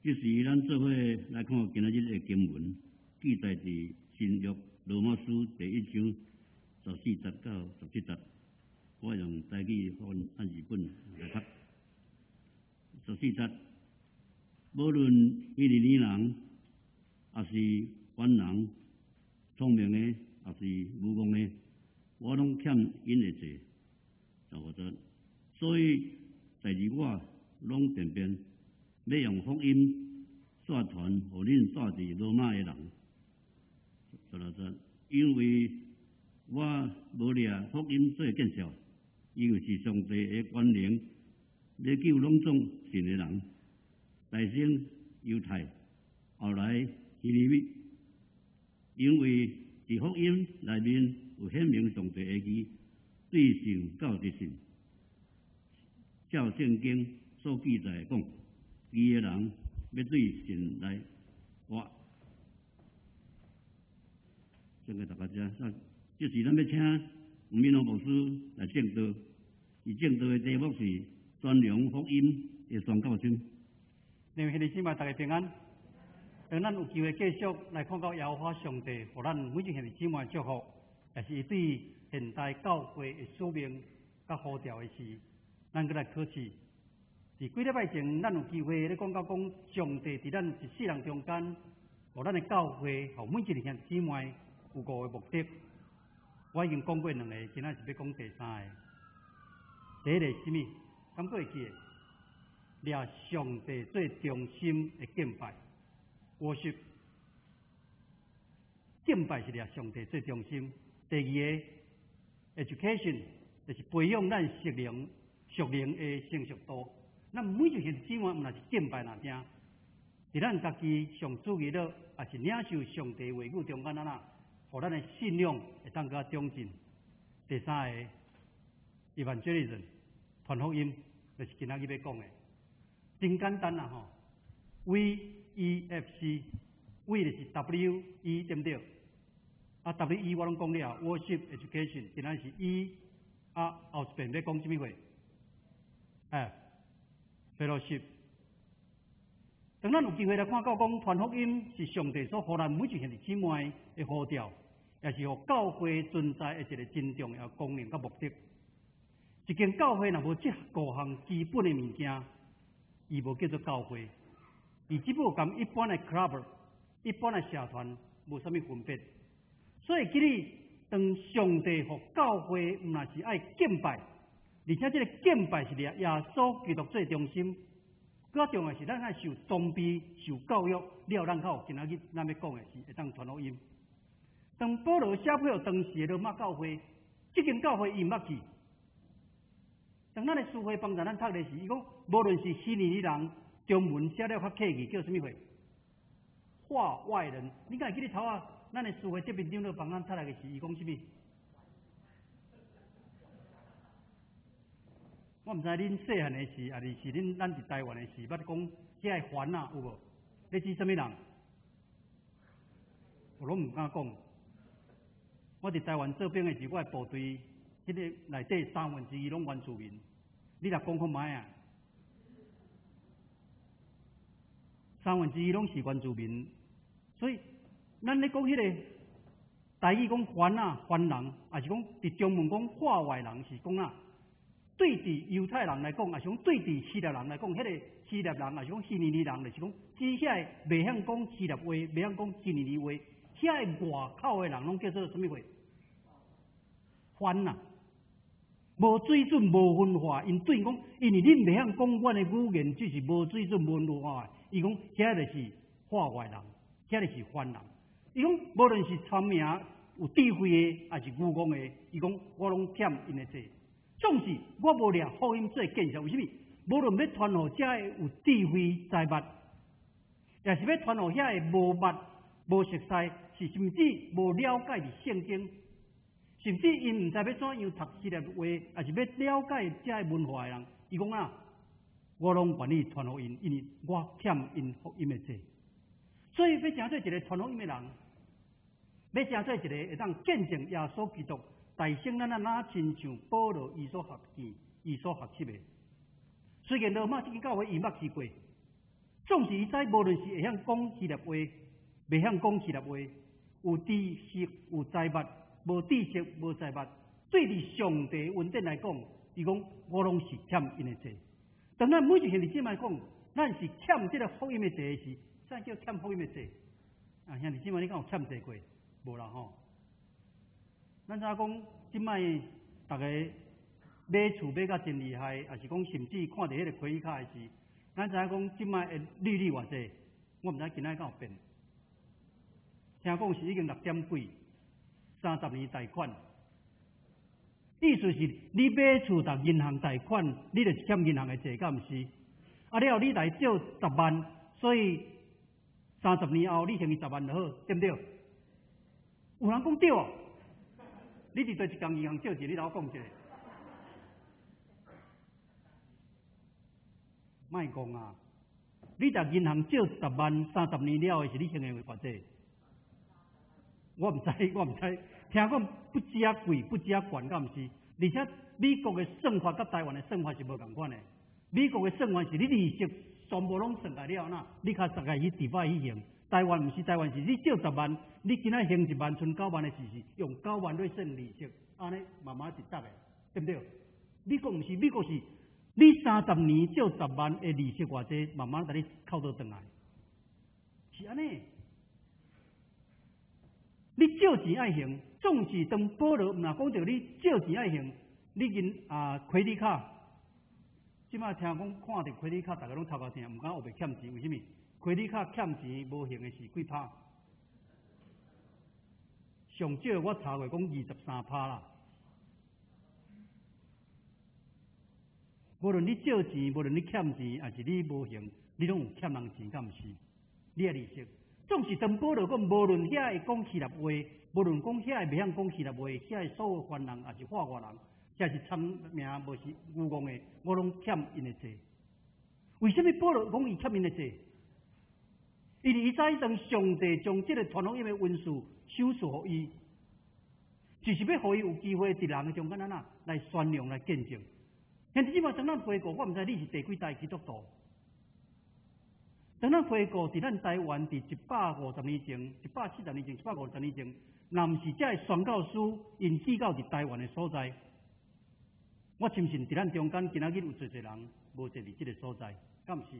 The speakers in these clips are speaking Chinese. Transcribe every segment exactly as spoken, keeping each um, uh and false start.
这是咱做伙来看今仔日的经文，记载伫新约罗马书第一章十四节到十七节。我用台语翻按日本来读。十四节，无论伊是女人，还是凡人，聪明的，还是无功的，我拢欠因的罪。十五节，所以在于我拢辩辩，要用福音宣传互恁住伫罗马的人。十六节，因为我无掠福音做见笑，因为是上帝的权能，要救拢总信的人，大先犹太，后来希利米，因为伫福音内面有显明上帝的义，对神教的信，照圣经所记载讲，义的人要对神来活。先给大家讲，那这是咱要请吴敏龙牧师来证道，伊证道的题目是宣扬福音的宣教声。 两位兄弟姊妹，大家平安。当咱有机会继续来看到耶和华上帝，互咱每一兄弟姊妹祝福，也是对现代教会的使命甲呼召的事，咱搁来考试。伫几礼拜前，咱有机会咧讲到讲上帝伫咱一世人中间，互咱的教会，互每一个兄弟姊妹有五个目的。我已经讲过两个，今仔是要讲第三个。第一个是啥物？敢过会记的？掠上帝最中心的敬拜，worship。敬拜是掠上帝最中心。第二个 education 就是培养咱属灵、属灵的成熟度。咱每一个姊妹，毋若是敬拜哪听，伫咱家己上主义了，也是领受上帝话语中间啊呐，互咱的信仰会当较长进。第三个 evangelism 传福音，就是今仔日要讲的。真简单啦吼 ，V E F C，V 就是 W E 对不对？啊 W E 我拢讲了 ，worship education， 今仔是 E 啊后边要讲什么话？哎 ，fellowship。当咱有机会来看到讲传福音是上帝所互咱每一兄弟姊妹的呼召，也是互教会存在的一个真重要功能甲目的。一间教会若无这五项基本的物件，伊无叫做教会，伊只不过跟一般的 club、一般的社团无啥物分别。所以，今日当上帝和教会毋若是爱敬拜，而且这个敬拜是掠耶稣基督最中心。更重要是咱爱受装备、受教育，了咱靠今仔日咱要讲的是会当传福音。当保罗写配合当时的罗马教会，这间教会伊毋捌去。当咱的书会帮助咱读的是，伊讲无论是希利尼人，中文写了较客气，叫什么话？化外人。你敢会记得头啊？咱的书会这边长了帮咱读来的是，伊讲什么？我毋知恁细汉的时，还是是恁咱伫台湾的时，捌讲遐个番啊有无？你指什么人？我拢毋敢讲。我伫台湾做兵的时，我的部队。这个内底三分之一拢原住民，你若讲看卖啊？三分之一拢是原住民，所以咱咧讲迄个台语讲番啊番人，也是讲伫中文讲化外人，是讲啊对伫犹太人来讲，也是讲对伫希腊人来讲，迄、那个希腊人也是讲希利尼人，就是讲只遐个袂晓讲希腊话，袂晓讲希利尼话，遐个外口的人拢叫做什么话？番啊！无水准、无文化，因对讲，因为恁袂晓讲阮的语言，只是无水准、无文化。伊讲，遐就是化外人，遐就是番人。伊讲，无论是聪明、有智慧的，还是愚公的，伊讲，我拢欠因的罪。总是我无掠福音做见证，为什么？无论要传互遮个有智慧财物，也是要传互遐个无捌、无熟悉，是甚至无了解的圣经。甚至因毋知要怎样读希腊话，也是要了解这文化的人，伊讲啊，我拢愿意传福音，因为我欠因福音的罪。所以要成做一个传福音的人，要成做一个会当见证耶稣基督大圣咱啊哪亲像保罗伊所学见、伊所学习的。虽然罗马这间教会伊捌去过， 总是伊知，无论是会晓讲希腊话，袂晓讲希腊话，有知识有财物，无知识无财物，对伫上帝恩典来讲，伊讲我拢是欠因的债。当咱每一兄弟姊妹讲，咱是欠这个福音的债时，啥叫欠福音的债？啊，兄弟姊妹，你敢有欠债过？无啦吼。咱知影讲，即摆大家买厝买甲真厉害，也是讲甚至看到迄个开利卡的时，咱知影讲即摆的利率偌济，我毋知今仔敢有变。听讲是已经六点几，三十年贷款，意思是你买厝搭银行贷款，你就是欠银行的债，敢毋是？啊了，你来借十万，所以三十年后你还伊十万就好，对不对？有人讲对哦，你伫对一间银行借钱，你老讲一下，莫讲啊！你搭银行借十万，三十年了的是你还的偌济？我唔知，我唔知。听讲不止啊贵，不止啊悬，敢毋是？而且美国的算法甲台湾的算法是无共款的。美国的算法是你利息全部拢算来了，那你较实个去地方去用。台湾毋是，台湾是你借十万，你今仔还一万，剩九万的时是用九万来算利息，安尼慢慢一搭的，对不对？美国毋是，美国是你三十年借十万的利息偌济，慢慢甲你扣倒转来，是安尼。你借钱爱还，总是当保罗毋若讲着你借钱爱还，你因啊开利卡，即摆听讲看着开利卡，大家拢头壳疼，毋敢学袂欠钱，为什么？开利卡欠钱无还的是几趴？上少我查过讲二十三趴啦。无论你借钱，无论你欠钱，还是你无还，你拢有欠人钱，敢毋是？你的利息。总是当保罗讲，无论遐会讲希腊话，无论讲遐会袂晓讲希腊话，遐会所有凡人，也是化外人，遐是参名无是愚妄的，我拢欠因的债。为什么保罗讲伊欠因的债？因为伊知当上帝将这个传福音的文书手术给伊，就是要互伊有机会伫人中间安那来宣扬来见证。现在即摆当咱回顾，我毋知你是第几代基督徒。当咱回顾伫咱台湾，伫一百五十年前、一百七十年前、一百五十年前，若毋是这宣教师因去到伫台湾的所在，我深信伫咱中间今仔日有侪侪人无坐伫即个所在，敢毋是？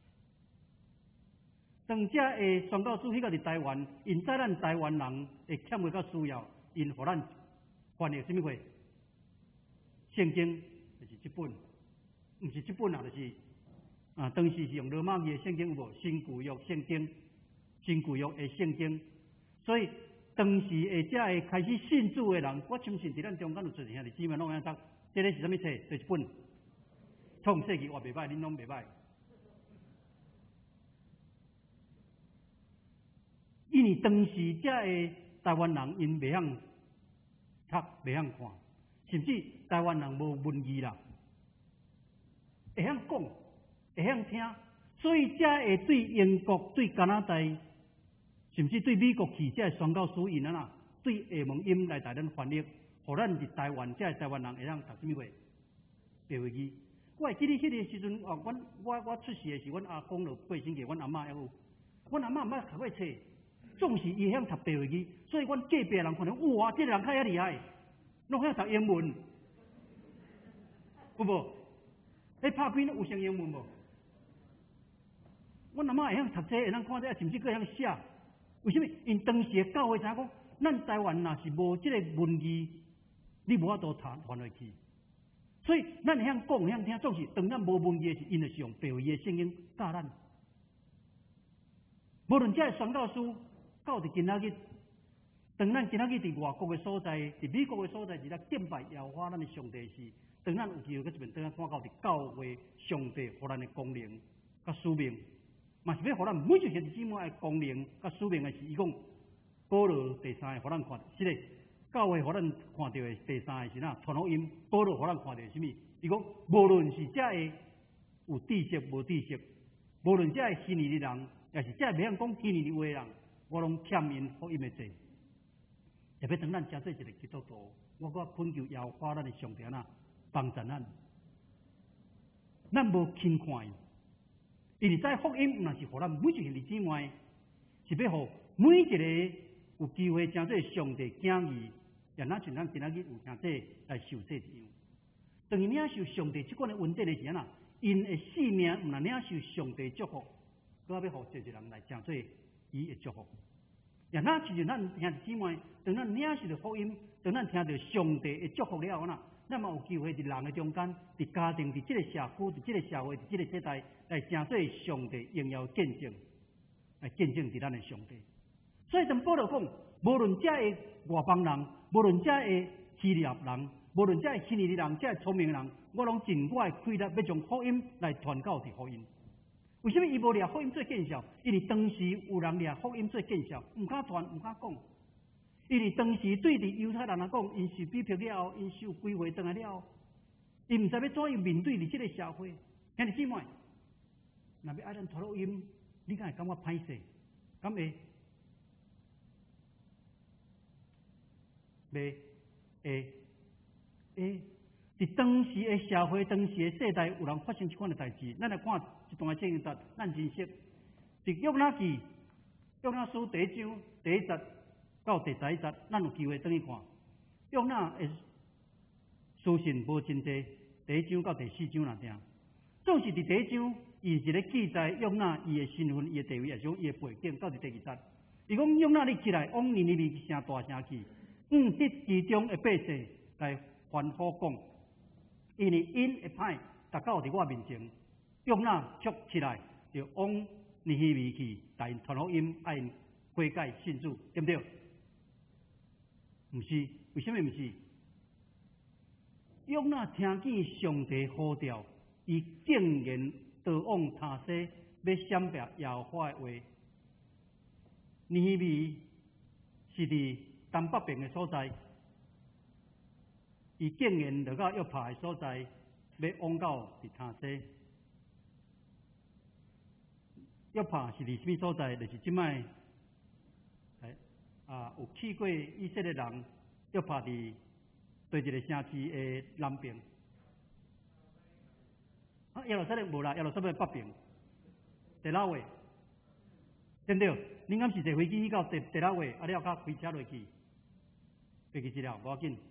当这诶宣教师去到伫台湾，因知咱台湾人会欠缺较需要，因互咱翻译什么话？圣经就是这本，毋是这本啊，就是。啊，当时是用罗马语的圣经有无？新旧约圣经，新旧约的圣经。所以当时诶，这会开始信主的人，我相信伫咱中间有做兄弟姊妹拢安怎？这个是啥物册？就是一本创世纪，我袂歹，恁拢袂歹。因为当时这个台湾人因袂晓读，袂晓看，甚至台湾人无文字啦，会晓讲。会晓听，所以才会对英国、对加拿大，甚至对美国去，才会宣教师因啊，对下门音来带咱翻译，互咱伫台湾，才会台湾人会晓读什么话？白话语。我会记得迄个时阵，哦，阮我我出世的时，阮阿公就过身去，阮阿嬷还有，阮阿嬷毋捌读过册，总是伊晓读白话语，所以阮隔壁的人看到，哇，这个人较遐厉害，拢晓读英文，有无？你拍片有成英文无？阮阿嬷会晓读册，会晓看册，甚至佫会晓写。为什么？因当时的教会知影讲，咱台湾若是无即个文字，你无法度传传落去。所以咱会晓讲，会晓听，总是当咱无文字的时，因就是用白话语的圣经教咱。无论这个宣教师到伫今仔日，当咱今仔日伫外国的所在，伫美国的所在，是咧敬拜耶和华咱的上帝时，当咱有机会搁一边当咱看到伫教会上帝互咱的功能甲使命。嘛是要互咱每一个姊妹的功能甲使命的是，伊讲保罗第三个互咱看，是嘞，教会互咱看到的第三个是哪？传福音，保罗互咱看到什么？伊讲无论是这个有知识无知识，无论这个虚拟的人，也是这个袂晓讲虚拟的话的人，我拢欠因福音的债。特别当咱真做一个基督徒，我搁恳求耶和华咱的上帝啊，帮助咱，咱无轻看伊。 因为在福音，若是互咱每一个兄弟姊妹，是要互每一个有机会将这上帝敬意，也若像咱今仔日有听这来受这一样。当伊领受上帝这款的稳定的时啊，因的性命毋若领受上帝祝福，搁要互这一人来将做伊的祝福。也若亲像咱兄弟姊妹，当咱领受着福音，当咱听到上帝的祝福了后，那么有机会伫人的中间，伫家庭，伫这个社区，伫这个社会，伫这个世代，来成做上帝荣耀见证，来见证伫咱的上帝。所以，当保罗讲，无论这个外邦人，无论这个希腊人，无论这个希利的人，这个聪明的人，我拢尽我的气力要将福音来传教伫福音。为什么伊无掠福音做见效？因为当时有人掠福音做见效，唔敢传，唔敢讲。因为当时对伫犹太人来讲，因受逼迫了后，因受归回转来了后，因唔知要怎样面对伫这个社会。兄弟姊妹，若要爱咱传福音，你敢会感觉歹势？敢会？袂？会？会？伫当时的社会、当时的世代，有人发生这款的代志，咱来看一段圣经，咱认识。伫约拿记、约拿书第一章第一节到第十一节，咱有机会转去看。约拿的书信无真济，第一章到第四章那点。总是伫第一章，伊是咧记载约拿伊的身份、伊的地位，也种伊的背景，到伫第二节。伊讲约拿你起来，往尼尼微城大城去，嗯，迄其中的百姓来反复讲，因为因会歹，达到伫我面前，约拿却起来，就往尼尼微去，但因传福音，爱因悔改信主，对不对？毋是，为什么毋是？约拿听见上帝呼召，伊竟然逃往他西，要闪避耶和华的话。尼尼微是伫东北边的所在，伊竟然落到约帕的所在，要往到伫他西。约帕是伫什么所在？就是即摆。啊，有去过以色列人，约帕伫对一个城市的南边。啊，耶路撒冷无啦，耶路撒冷北边，第六位，对不对？恁敢是坐飞机去到第第六位，啊，了甲开车落去，飞机去了，无要紧。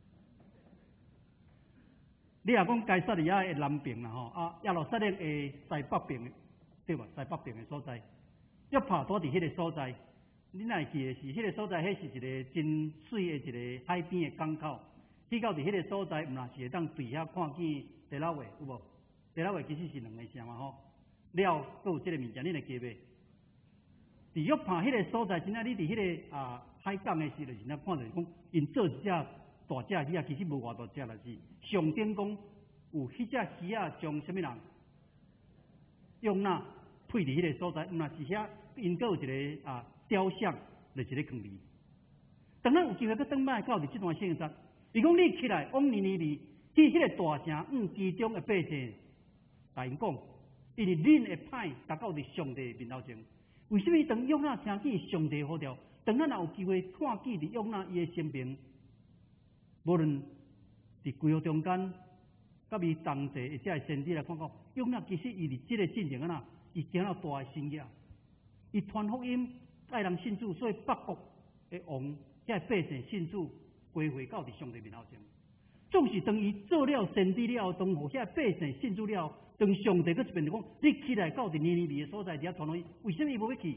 你若讲该撒利亚的南边啦吼，啊，耶路撒冷的西北边，对吧？西北边的所在，约帕躲伫迄个所在。你若记的是，迄、那个所在，迄是一个真水的一个海边的港口。去到伫迄个所在，毋若是会当对遐看见第六位有无？第六位其实是两个城嘛吼。了，佫有即个物件，你会记袂？伫约帕迄个所在，真正你伫迄、那个啊海港的时，就是咱看着讲，因做一只大只鱼啊，其实无偌大只啦，是上顶讲有迄只鱼啊，将什么人用那配伫迄个所在，毋若是遐因佫有一个啊。雕像就是咧坑里。当咱有机会要转摆到伫这段圣经，伊讲你起来往尼尼微去迄个大城，嗯，其中的百姓，甲因讲，因为恁会歹达到伫上帝面头前。为什么当约拿听见上帝呼召，当咱有机会看见伫约拿伊的生命，无论伫规个中间，甲伊同齐或者先知来看讲，约拿其实伊伫即个进程啊，伊行了大的心业，伊传福音。爱人信主，所以北国的王，遐百姓信主，归回到伫上帝面头前。总是当伊做了先知了后，当互遐百姓信主了后，当上帝搁一遍就讲，你起来到伫尼尼微的所在，伫遐传福音，为什么伊无要去？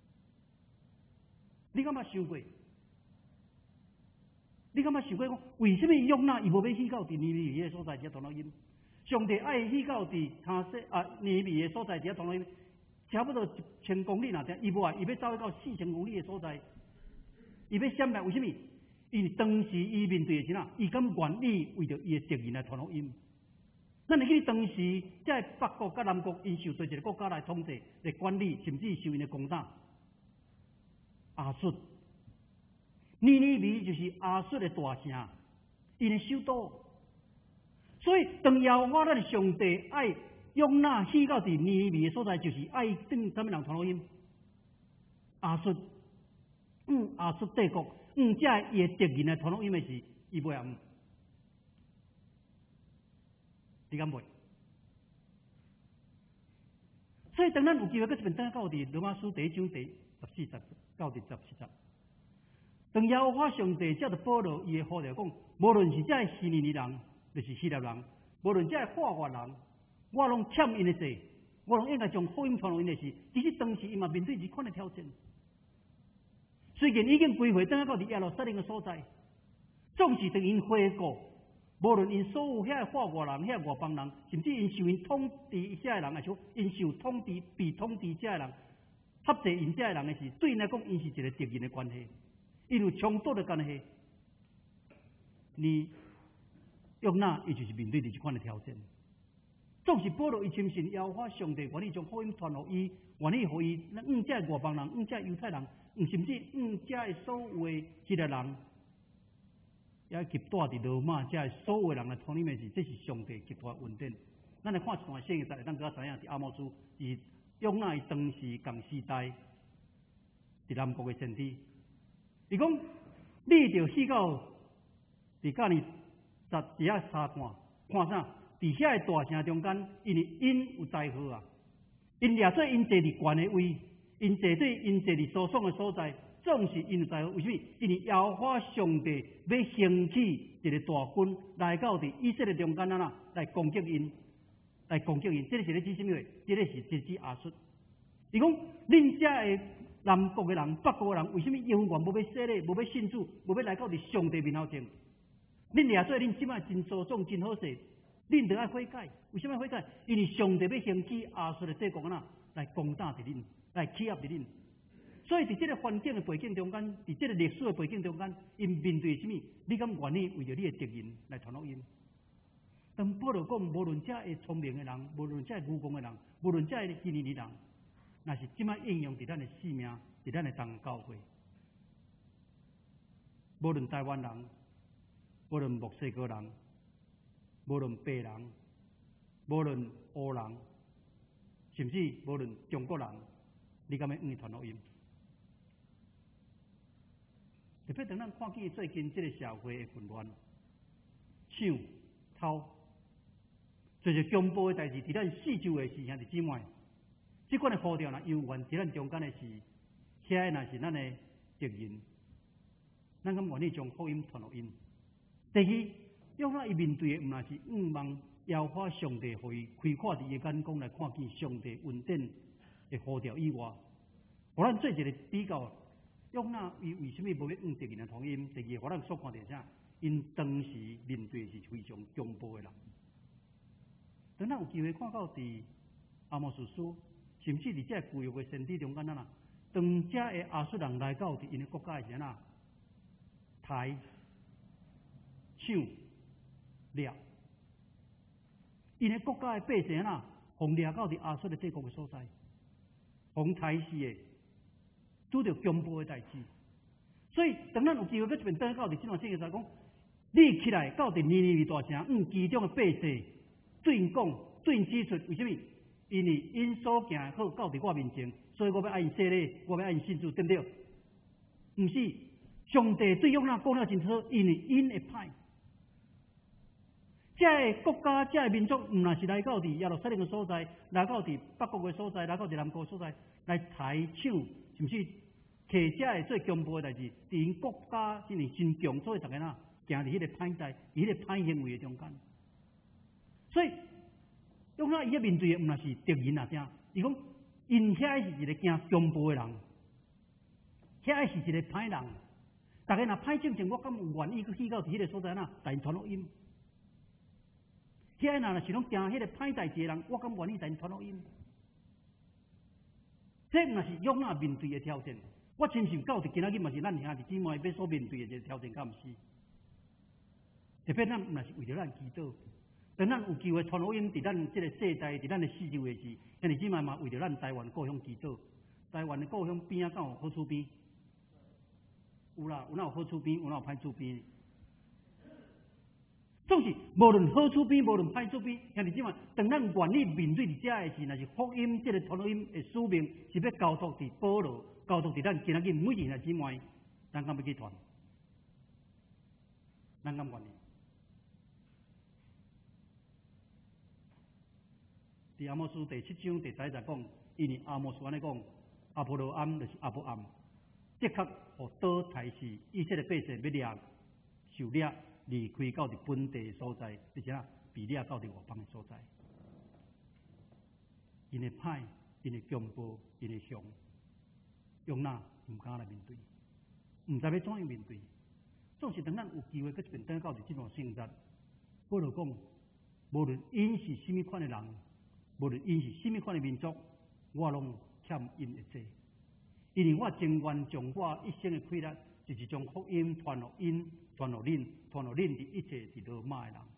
你敢捌想过？你敢捌想过讲，为什么约拿伊无要去到伫尼尼微的所在，伫遐传福音？上帝爱去到伫他西啊尼尼微的所在，伫遐传福音。差不多一千公里那点，伊无啊，伊要走到四千公里的所在，伊要闪避，为什么？因为当时伊面对的是哪？伊敢愿意为着伊的敌人来传福音。咱会记当时在北国甲南国，因受对一个国家来统治、来管理，甚至受因的攻打。亚述，尼尼微就是亚述的大城，因的首都。所以，当耶和华咱的上帝爱。约拿去到伫尼尼微的所在，就是爱对什么人传福音？亚述，嗯，亚述帝国，嗯，这伊的敌人来传福音的是，伊袂啊？你敢袂？ 所以当咱有机会搁一遍等到伫罗马书第一章第十四节到第十七节，当耶和华上帝接着保罗伊的呼召讲，无论是这希利尼人，就是希腊人，无论这法国人，我拢欠因的债，我拢应该将福音传落因的事。其实当时伊嘛面对这款的挑战，虽然已经归回等到伫耶路撒冷的所在，总是等因回国。无论因所有遐法国人、遐外邦人，甚至因受因统治遮的人，还是因受统治、被统治遮的人，合济因遮的人的是，对因来讲，因是一个敌人的关系，因有冲突的关系。你约拿，伊就是面对着这款的挑战。总是保罗伊深信耶和华上帝愿意将福音传予伊，愿意予伊，嗯，遮外邦人、嗯，遮犹太人，嗯，甚至嗯，遮的所有的希腊人。也及带伫罗马，遮所有人来同你们是，这是上帝极大恩典。咱来看一段圣经，会当更加知影，伫阿摩斯，是约拿伊当时共时代，伫南国的先知。伊讲，你着去到伫甲呢十伫遐查看，看啥？伫遐的大城中间，因为因有灾祸啊，因掠做因坐伫悬的位，因坐对因坐伫疏爽的所在。总是因在为什么？因为耶和华上帝要兴起一个大军来到伫以色列中间啊啦，来攻击因，来攻击因。这个是咧指什么话？这个是指指亚述。伊讲，恁遮的南国的人、北国的人，为什么永远无要洗礼、无要信主、无要来到伫上帝面头前？恁掠做恁即摆真粗壮、真好势，恁得爱悔改。为什么悔改？因为上帝要兴起亚述的帝国啊啦，来攻打伫恁，来欺压伫恁。所以，在这个环境的背景中间，在这个历史的背景中间，因面对什么？你敢愿意为着你的敌人来传福音？当保罗讲，无论这个聪明的人，无论这个愚公的人，无论这个希利尼人，那是即摆应用伫咱的性命，伫咱的当教会。无论台湾人，无论墨西哥人，无论白人，无论黑人，甚至无论中国人，你敢要愿意传福音？特别当咱看见最近这个社会的混乱、抢、偷，就是强暴的代志，伫咱四周的是兄弟姊妹，这款的呼召呢，有缘伫咱中间的是，遐若是咱的敌人，咱敢愿意将福音传予因。第二，约拿伊面对的毋若是仰望耶和华上帝，互伊开阔伫伊眼光来看见上帝恩典的呼召以外，互咱做一个比较。约拿伊为什么无要用敌人的福音？第二，互咱所看到啥？因当时面对是非常强暴的人。当咱有机会看到伫阿摩司书，甚至伫这旧约的先知中间啊，当这的亚述人来到伫因的国家时啊，抬、抢、掠，因的国家的百姓啊，互掠到伫亚述的帝国的所在，互抬死的。拄着强暴的代志，所以当咱有机会搁一边登到伫即段圣经上讲，你起来到伫尼尼微大城，嗯，其中的百姓对因讲，对因指出，为什么？因为因所行好到伫我面前，所以我要爱因洗礼，我要爱因信主，对不对？毋是，上帝对约拿讲了真好，因为因会歹。这个国家、这个民族，毋若是来到伫耶路撒冷的所在，来到伫北国的所在，来到伫南国的所在，来抬抢。甚至客家的最强暴的代志，伫因国家真是真强，所以大家呐行伫迄个歹代，伫迄个歹行为的中间。所以，约拿伊迄面对的毋若是敌人啊，啥？伊讲因遐是一个惊强暴的人，遐是一个歹人。大家若歹正正，我敢有愿意去到伫迄个所在呐，来传福音。遐若是拢惊迄个歹代志的人，我敢愿意来传福音。这毋是约拿面对的挑战，我亲像到伫今仔日嘛是咱兄弟姊妹要所面对的一个挑战，敢毋是？特别咱毋若是为着咱祈祷，当咱有机会传福音伫咱即个世代，伫咱的四周的时，兄弟姊妹嘛为着咱台湾故乡祈祷。台湾的故乡边啊，敢有好厝边？有啦，有哪有好厝边，有哪有歹厝边？总是无论好处边，无论歹处边，兄弟姊妹，当咱愿意面对伫遮的事，若是福音，这个传福音的使命，是要交托伫保罗，交托伫咱今仔日每一个兄弟姊妹，咱敢要去传？咱敢愿意？伫阿摩司第七章第十一节讲， 因为阿摩斯安尼讲，阿波罗庵就是阿波庵，的确，互倒台是以色列百姓要掠受掠离开到伫本地所在，而且啊，被掠到伫外邦的所在，因的歹，因的强暴，因的凶，用哪唔敢来面对，唔知要怎样面对。总是等咱有机会，搁一遍等到伫这段圣日，保罗讲，无论因是甚么款的人，无论因是甚么款的民族，我拢欠因一切。因为我情愿将我一生的快乐，就是将福音传予因，传予恁，传予恁伫一切伫罗马的人。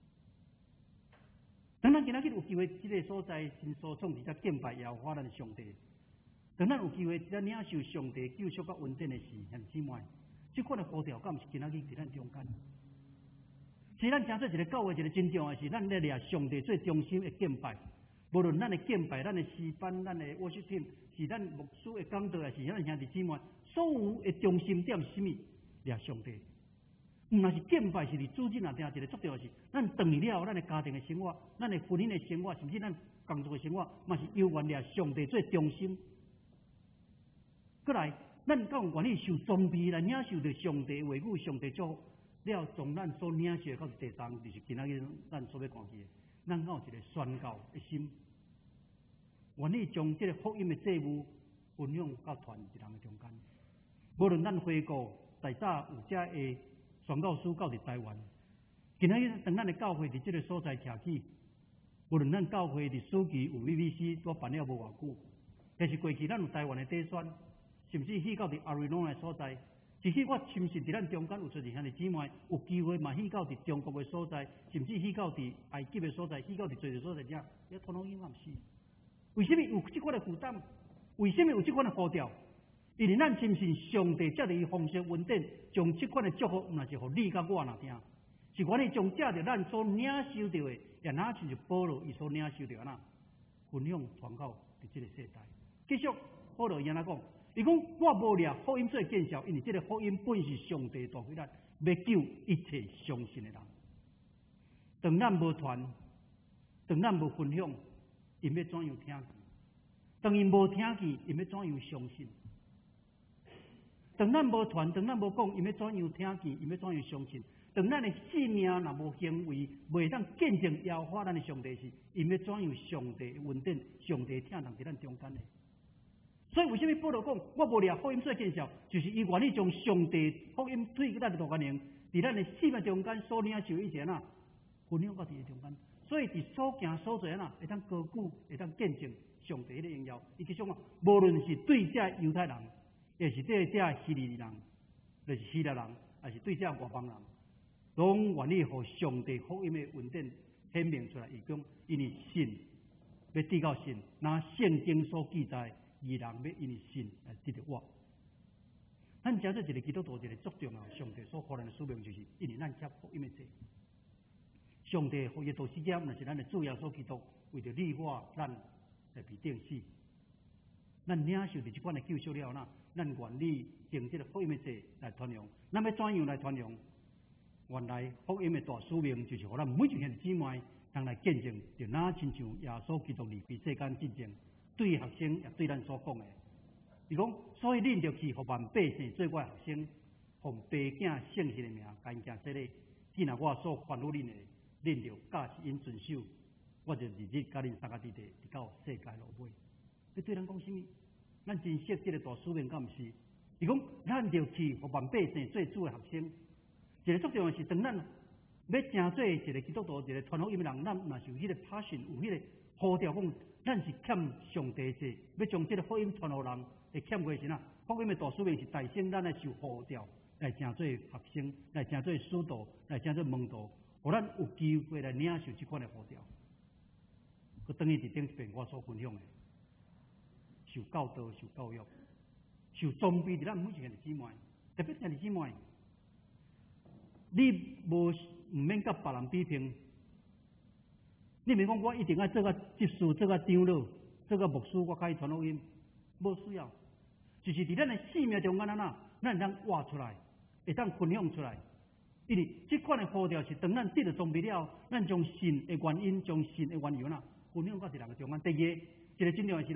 当咱今仔日有机会，这个所在真所创伫遮敬拜耶和华咱的上帝。当咱有机会，遮领受上帝救赎甲恩典的事，兄姊妹，这款的呼召，敢毋是今仔日伫咱中间？是咱诚做一个教会，一个真重要的是，咱咧掠上帝最中心的敬拜。无论咱的敬拜、咱的诗班、咱的worship team，是咱牧师的讲道，还是咱兄弟姊妹，所有的中心点是什么？掠上帝。毋若是敬拜，是伫主日那定一个最重要的是，咱断了咱的家庭的生活、咱的婚姻的生活，甚至咱工作的生活，嘛是犹原掠上帝最中心。过来，咱敢有愿意受装备来领受着上帝话语、上帝祝福，了从咱所领受到第三，就是今仔日咱所要看见的。咱有一个宣告的心，愿意将这个福音的祭物分享到全一人的中间。无论咱回顾在早有遮的宣教师到伫台湾，今仔日当咱的教会伫这个所在徛起，无论咱教会伫暑期有 V V C 都办了无偌久，但是过去咱有台湾的底选，甚至去到伫阿瑞诺的所在。其实我深信，伫咱中间有出现兄弟姊妹，有机会嘛去到伫中国的所在，甚至去到伫埃及的所在，去到伫最个所在遮，要传福音嘛毋是？为什么有这款的负担？为什么有这款的呼召？因为咱深信上帝借着伊丰盛恩典，将这款的祝福，毋若是互你甲我若听，是愿意将借着咱所领受到的，也哪像是保罗伊所领受到安那，分享传到伫这个世代。继续，保罗伊安那讲。伊讲我无掠福音做见效，因为这个福音本是上帝大回来，要救一切相信的人。当咱无传，当咱无分享，因要怎样听见？当因无听见，因要怎样相信？当咱无传，当咱无讲，因要怎样听见？因要怎样相信？当咱的性命若无行为，袂当见证耶和华咱的上帝时，因要怎样上帝的恩典、上帝听人伫咱中间呢？所以为什么保罗讲我无掠福音做见效，就是伊愿意将上帝福音推给咱的大家庭，伫咱的生命中间所领受以前啊，分享到伫中间。所以伫所行所做啊，会当高举，会当见证上帝的荣耀。伊就讲啊，无论是对这犹太人，也是对这希利人，就是希腊人，还是对这外邦人，拢愿意互上帝福音的恩典显明出来。伊讲，因为信要得到信，拿圣经所记载。义人要因为信来得到我。咱真做一个基督徒，一个足重要上帝所给咱的使命，就是因为咱接福音的罪。上帝福音导师家，那是咱的主要所基督，为着你我咱来被定死。咱领受着这款的救赎了，那咱愿意用这个福音的罪来传扬。咱要怎样来传扬？原来福音的大使命，就是让咱每一个姊妹通来见证，就哪亲像耶稣基督离开世间见证。对学生也对咱所讲的，伊讲，所以恁着去，互万百姓做我的学生，奉爸囝圣神的名，干行这个。既然我所吩咐恁的，恁着教是因遵守，我就日日甲恁三个弟弟，直到世界落尾。你对咱讲什么？咱真识这个大使命，敢毋是？伊讲，咱着去，互万百姓做主的学生。一个最重要是，当咱要成做一个基督徒，一个传福音的人，咱若是有迄个 passion， 有迄个呼召讲。咱是欠上帝者，要将这个福音传予人，会欠过什啊？福音的大使命是提升咱来受呼召，来成做学生，来成做使徒，来成做门徒，互咱有机会来领受这款的呼召。佮等于伫顶一遍我所分享的，受教导、受教育、受装备，伫咱每一个姊妹，特别是姊妹，你无唔免甲别人比拼。你免讲，我一定要做个执事、做个长老、做个牧师，我可以传福音，无需要。就是伫咱的生命中间啊呐，咱会当活出来，会当分享出来。因为这款的呼召是，当咱得到装备了，咱将信的原因、将信的缘由呐，分享到一人的中间。第二，一个真重要是呐，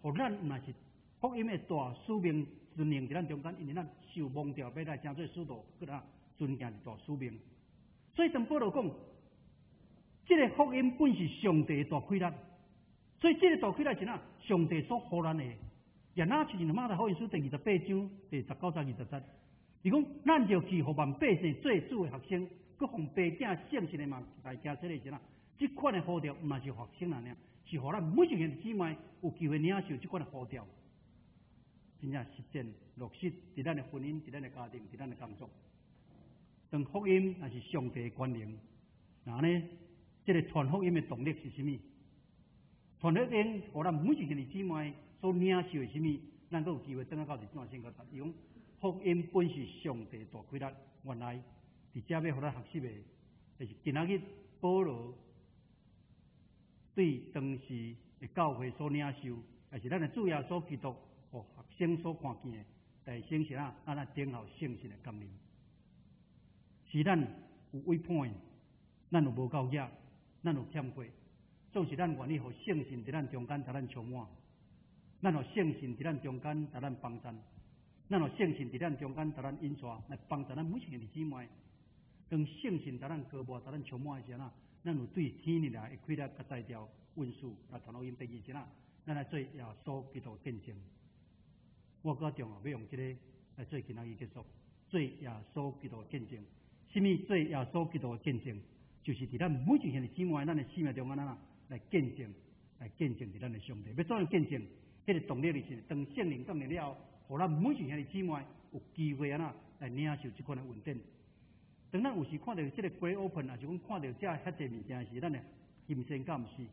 互咱若是福音的大使命使命伫咱中间，因为咱受蒙召要来成做使徒，搁咱尊敬是大使命。所以当保罗讲，这个福音本是上帝的大亏难，所以这个大亏难是哪？上帝所予咱的。也那就是马太福音书第二十八章第十九、十二十节，伊讲咱就去互万百姓做主的学生，佮奉爸囝圣神的嘛来行这个是哪？这款的呼召毋是学生啦尔，是互咱每一个姊妹有机会领受这款的呼召，真正实践落实伫咱的婚姻、伫咱的家庭、伫咱的工作。当福音也是上帝的权能，然后呢，这个传福音的动力是什么？传福音，互咱每一个姊妹所领受的什么？咱都有机会等下到第三圣个答用。福音本是上帝大亏难，原来伫遮要互咱学习的，就是今仔日保罗对当时的教会所领受，也是咱的主耶稣基督和学生所看见的，第先是啊，咱啊等候圣神的降临。是咱有违叛，咱有无够野，咱有欠缺，总是咱愿意互圣神伫咱中间，甲咱充满。咱互圣神伫咱中间，甲咱帮衬；咱互圣神伫咱中间，甲咱引带来帮助咱每一个姊妹。当圣神甲咱高抹，甲咱充满的时阵啊，咱有对天而来的开了甲摘掉运输来传福音。第二时啊，咱来做耶稣基督见证。我较重要要用这个来做今仔日结束，做耶稣基督见证。什么做耶稣基督见证？就是伫咱每一个姊妹，咱的生命中间啊，来见证，来见证伫咱的上帝。要怎样见证？迄个动力就是当圣灵降临了后，互咱每一个姊妹有机会啊，来领受这款的稳定。当咱有时看到这个 great open， 也是讲看到这遐济物件是咱的心生感是。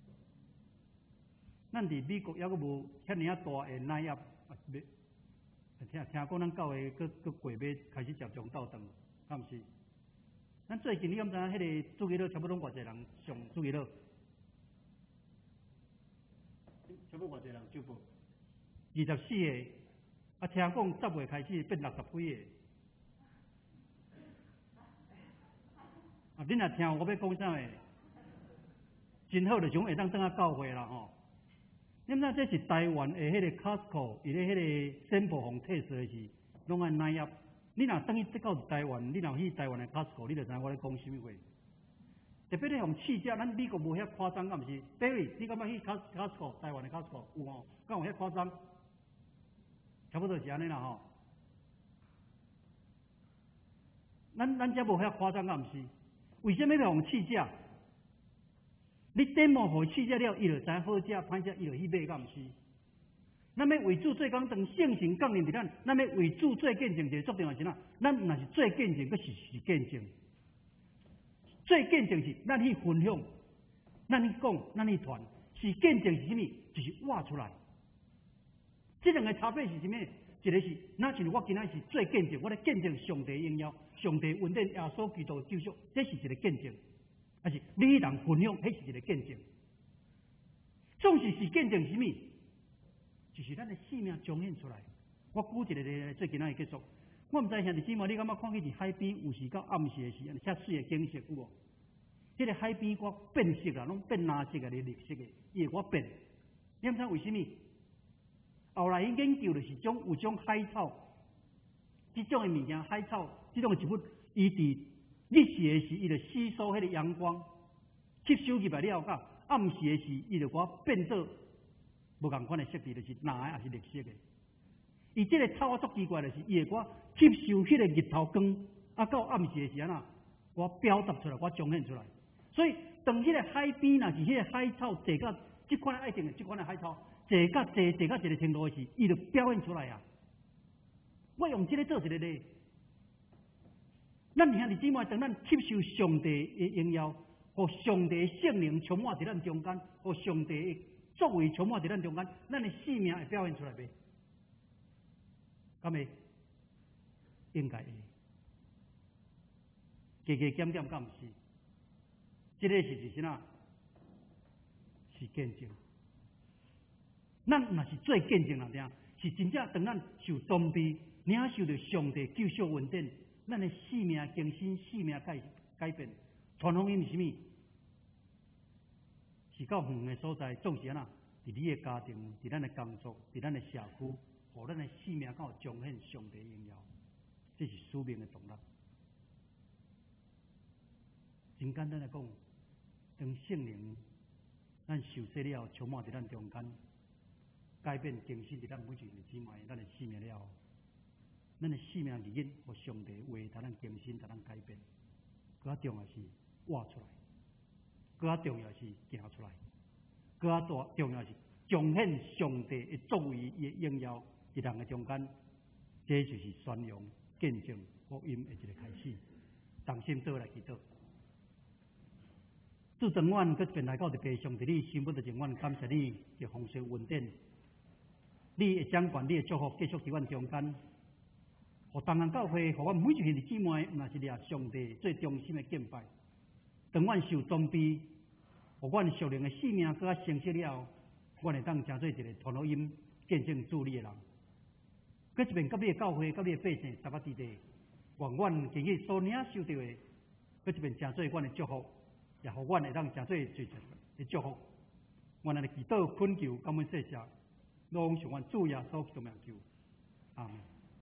咱伫美国犹阁无遐尔啊大的奶业，听听讲咱教会搁搁过要开始接种斗阵，敢毋是？咱最近你敢知影迄个主基督差不多偌济人上主基督？差不多偌济人就报二十四个，啊，听讲十月开始变六十几个。啊，恁若听我要讲啥个？真好，就种会当等下教会啦吼。你知这是台湾的迄个 Costco， 伊咧迄个宣布红特色的是拢按奶业。你若等去到台湾，你若去台湾的 Costco， 你就知影我咧讲什么话。特别咧用试食，咱美国无遐夸张，敢毋是 ？Barry， 你敢捌去 Costco 台湾的 Costco 有吼？敢有遐夸张？差不多是安尼啦吼。咱咱遮无遐夸张，敢毋是？为什么要用试食？你点毛互试食了，伊就知好食歹食，伊就去买，敢毋是？咱要为主做工，当圣神降临伫咱，咱要为主做见证，就是做重要是哪？咱毋若是做见证，佫是是见证。做见证是咱去分享，咱去讲，咱去传。是见证是什么？就是挖出来。这两个差别是什么？一个是，那就是我今仔是做见证，我咧见证上帝荣耀，上帝恩典，耶稣基督救赎，这是一个见证。还是你人分享，迄是一个见证。总是是见证什么？就是咱的生命彰显出来。我举一个例来做今仔结束。我毋知兄弟姊妹，你感觉看起伫海边有时到暗时的时阵，遐水的景色有无？迄个海边我变色啊，拢变蓝色啊，绿色的，伊会我变。你毋知为什么？后来伊研究就是种有种海草，这种的物件，海草这种的植物，伊伫日时的时，伊就吸收迄个阳光，吸收入来了后，暗时的时，伊就我变做无共款的色泽，就是蓝的，也是绿色的。伊这个草啊，足奇怪的是，伊会我吸收迄个日头光，啊，到暗时的时啊，我表达出来，我彰显出来。所以，当迄个海边若是迄个海草坐到即款爱情的即款的海草坐到坐坐到一个程度的时，伊就表现出来啊。我用这个做一个例，咱兄弟姊妹，当咱吸收上帝的荣耀，和上帝的圣灵充满在咱中间，和上帝的作为充满在咱中间，咱的生命会表现出来袂？敢会？应该会。加加减减，敢毋是？这个是是啥啊？是见证。咱若是做见证来听，是真正当咱受装备，领受着上帝救赎恩典，咱的生命更新，生命改改变。传福音是什么？是到远的所在，总是啊， 伫你的家庭、伫咱的工作、伫咱的社区，互咱的性命敢有彰显上帝荣耀，这是使命的动力。真简单来讲，当圣灵咱受洗了，充满伫咱中间，改变更新伫咱每一个姊妹，咱的性命了，咱的性命利益和上帝话，甲咱更新，甲咱改变。更加重要是活出来，更加重要是行出来，更加大重要是彰显上帝的作为、伊的荣耀伫人的中间。这就是宣扬、见证福音的一个开始。同心做来祈祷。主长阮搁一遍来到伫地上，伫你心目的前，阮感谢你嘅丰盛恩典，你的掌管，你的祝福继续伫阮中间。互东岸教会，互阮每一个姊妹，若是掠上帝最忠心的敬拜。当阮受装备，互阮属灵的性命搁较成熟了，阮会当成做一个传福音、见证主你的人。搁一遍，甲你的教会、甲你的百姓，十八地地，愿阮今日所领受到的，搁一遍成做阮的祝福。也互阮会当诚做最的祝福，阮安尼祈祷、恳求，感恩谢谢，拢是阮主耶稣基督名求，阿门。